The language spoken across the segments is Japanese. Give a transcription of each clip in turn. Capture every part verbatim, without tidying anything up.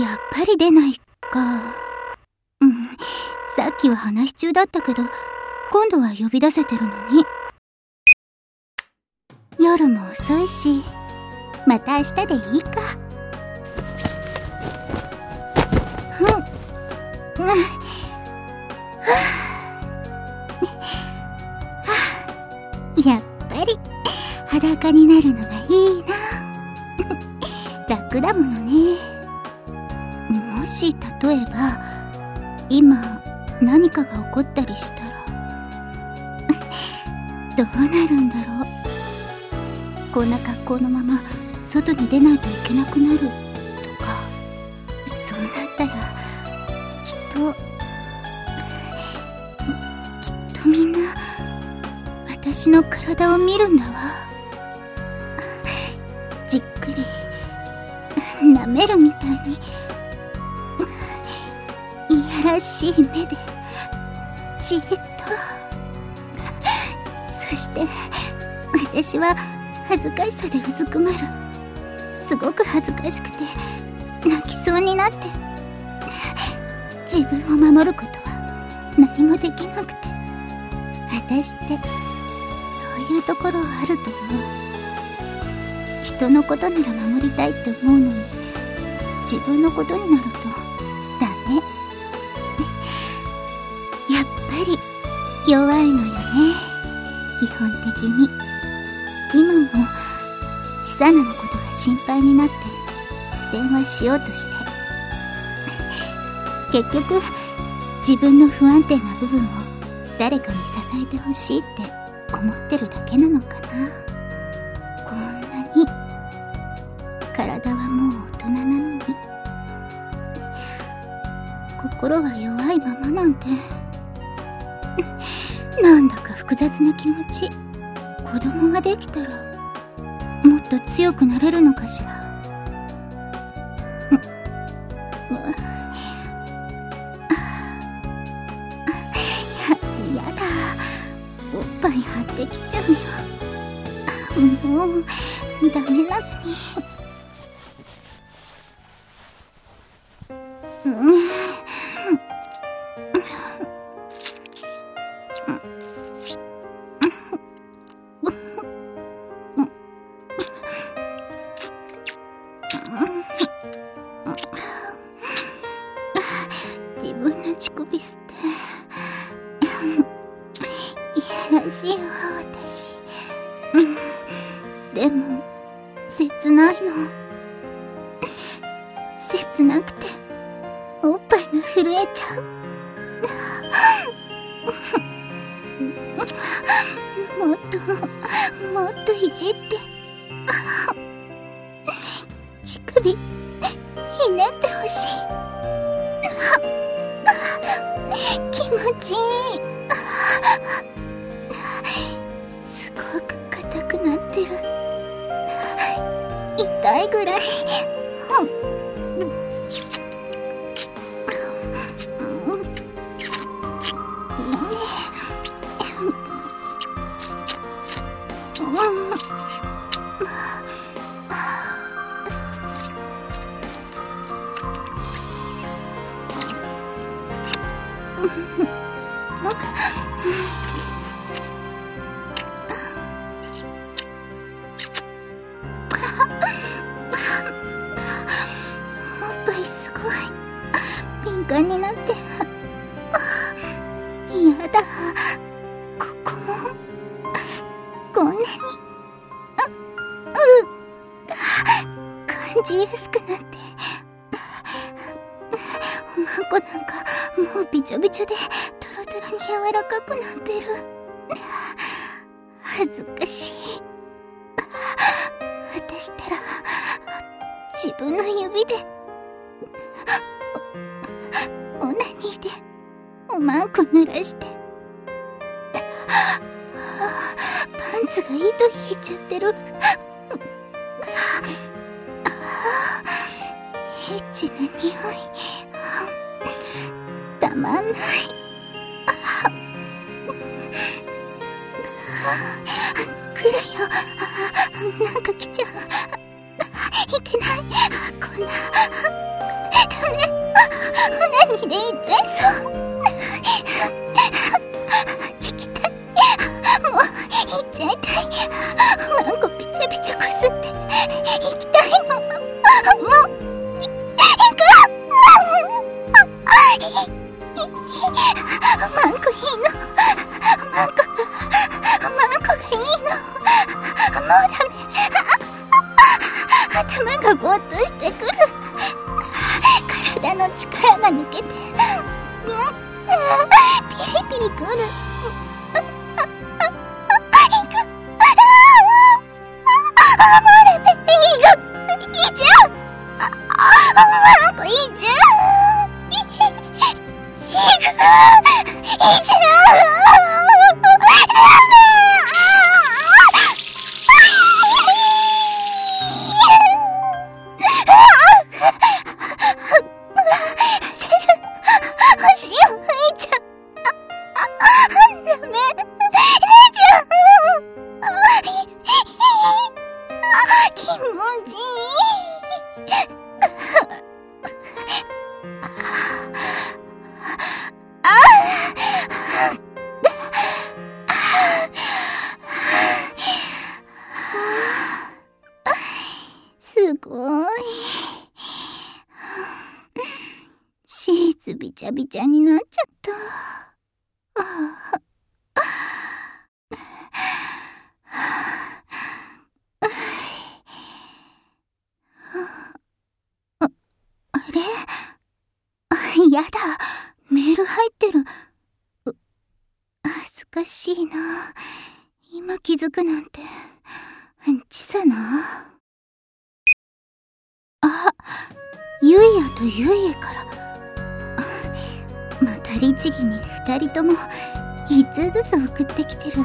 やっぱり出ないか。うん、さっきは話し中だったけど、今度は呼び出せてるのに。夜も遅いし、また明日でいいか。ふん、うん、はあ、やっぱり裸になるのがいいな。楽だものね。もし例えば今何かが起こったりしたらどうなるんだろう。こんな格好のまま外に出ないといけなくなるとか、そうなったらきっときっとみんな私の体を見るんだわ。じっくり舐めるみたいに、いやらしい目でじっと。そして私は恥ずかしさでうずくまる。すごく恥ずかしくて泣きそうになって、自分を守ることは何もできなくて。私ってそういうところはあると思う。人のことなら守りたいって思うのに、自分のことになるとダメ。やっぱり弱いのよね、基本的に。今もちさなのことが心配になって電話しようとして、結局自分の不安定な部分を誰かに支えてほしいって思ってるだけなのかな。こんなに体はもう大人なのに、心は弱いままなんて。なんだか複雑な気持ち。子供ができたらもっと強くなれるのかしら。や、やだ、おっぱい張ってきちゃうよ。もうダメなのに。うん自分の乳首吸っていやらしいわ私。でも切ないの。切なくておっぱいが震えちゃう。もっともっといじって、乳首ひねってほしい。気持ちいい。すごく硬くなってる。痛いぐらい。おっぱいすごい敏感になって。やだ、ここもこんなにうう感じやすくなって、おまんこなんかもうびちょびちょでトロトロに柔らかくなってる。恥ずかしい。私ったら自分の指でオナニーでおまんこ濡らして、パンツが糸引いちゃってる。エッチな匂いたまんない。来るよ、なんか来ちゃう。いけない、こんなダメ。 何で言っちゃいそう。行きたい。もう行っちゃいたい。マンコピチャピチャこすって行きたいの。もう行く。マンコいいの。マンコがマンコがいいの。もうダメ。頭がぼーっとしてくる。体の力が抜けて、ピリピリくる。いく。もうダメ。いく。いいじゃん。マンコいいじゃん。いく。いいじゃん。すごい。シーツびちゃびちゃになっちゃった。あれ？やだ、メール入ってる。恥ずかしいな。今気づくなんて。ちさな。あ、ゆいやとゆいえから。また律儀に二人とも一通ずつ送ってきてる。こんばん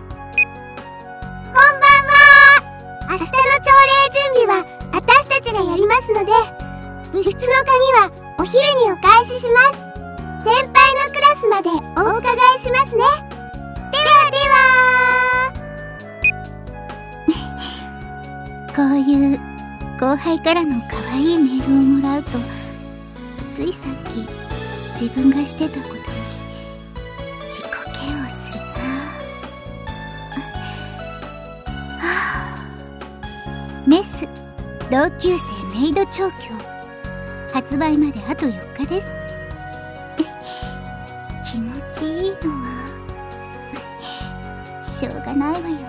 は。明日の朝礼準備は私たちがやりますので、部室の鍵はお昼にお返しします。先輩のクラスまでお伺いしますね。ではでは。こういう後輩からの可愛いメールをもらうと、ついさっき自分がしてたことに自己嫌悪するな。はあ、メス同級生メイド調教発売まであとよっかです。気持ちいいのはしょうがないわよ